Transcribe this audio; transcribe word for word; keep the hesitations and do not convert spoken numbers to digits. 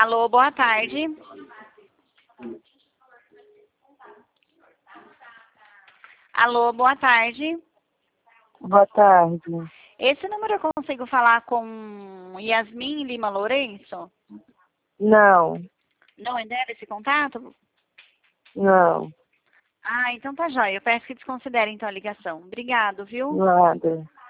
Alô, boa tarde. Alô, boa tarde. Boa tarde. Esse número eu consigo falar com Yasmin Lima Lourenço? Não, Não é dela esse contato? não, Ah, então tá jóia. Eu peço que desconsiderem então a ligação. Obrigado, viu? nada.